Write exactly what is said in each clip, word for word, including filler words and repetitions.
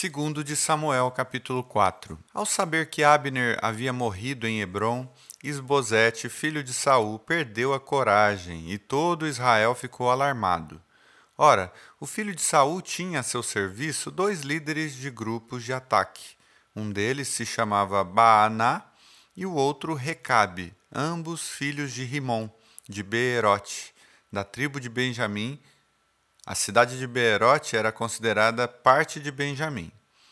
Segundo de Samuel, capítulo quatro. Ao saber que Abner havia morrido em Hebrom, Isbosete, filho de Saul, perdeu a coragem e todo Israel ficou alarmado. Ora, o filho de Saul tinha a seu serviço dois líderes de grupos de ataque. Um deles se chamava Baaná e o outro Recabe, ambos filhos de Rimom, de Beerote, da tribo de Benjamim. A cidade de Beerote era considerada parte de Benjamim.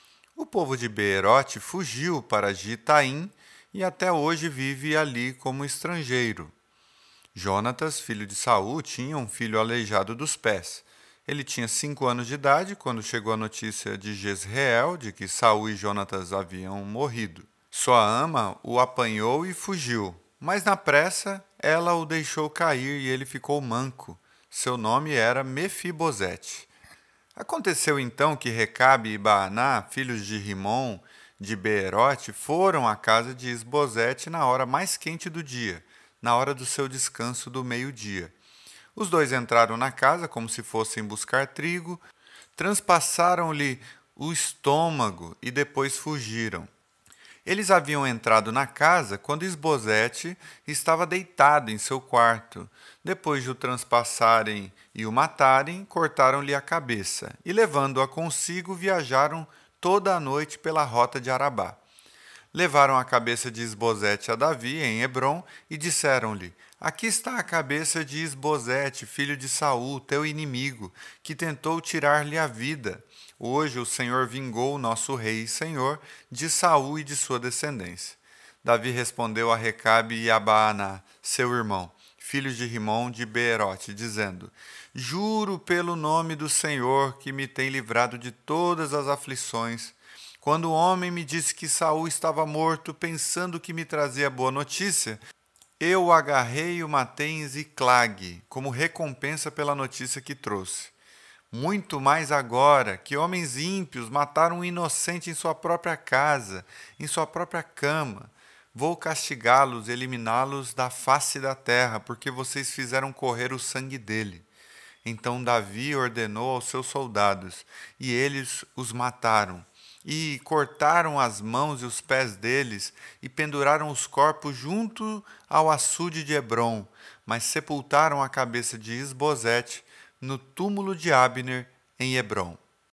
O povo de Beerote fugiu para Gitaim e até hoje vive ali como estrangeiro. Jonatas, filho de Saul, tinha um filho aleijado dos pés. Ele tinha cinco anos de idade quando chegou a notícia de Jezreel de que Saul e Jonatas haviam morrido. Sua ama o apanhou e fugiu, mas na pressa ela o deixou cair e ele ficou manco. Seu nome era Mefibosete. Aconteceu então que Recabe e Baaná, filhos de Rimom, de Beerote, foram à casa de Isbosete na hora mais quente do dia, na hora do seu descanso do meio-dia. Os dois entraram na casa como se fossem buscar trigo, transpassaram-lhe o estômago e depois fugiram. Eles haviam entrado na casa quando Isbosete estava deitado em seu quarto. Depois de o transpassarem e o matarem, cortaram-lhe a cabeça e, levando-a consigo, viajaram toda a noite pela rota de Arabá. Levaram a cabeça de Isbosete a Davi, em Hebrom, e disseram-lhe: Aqui está a cabeça de Isbosete, filho de Saul, teu inimigo, que tentou tirar-lhe a vida. Hoje o Senhor vingou o nosso rei e senhor de Saul e de sua descendência. Davi respondeu a Recabe e a Baaná, seu irmão, filhos de Rimom de Beerote, dizendo: Juro pelo nome do Senhor que me tem livrado de todas as aflições. Quando o homem me disse que Saul estava morto, pensando que me trazia boa notícia, eu o agarrei e o matei em Ziclague, como recompensa pela notícia que trouxe. Muito mais agora que homens ímpios mataram um inocente em sua própria casa, em sua própria cama. Vou castigá-los e eliminá-los da face da terra, porque vocês fizeram correr o sangue dele. Então Davi ordenou aos seus soldados, e eles os mataram. E cortaram as mãos e os pés deles, e penduraram os corpos junto ao açude de Hebrom, mas sepultaram a cabeça de Isbosete no túmulo de Abner, em Hebrom.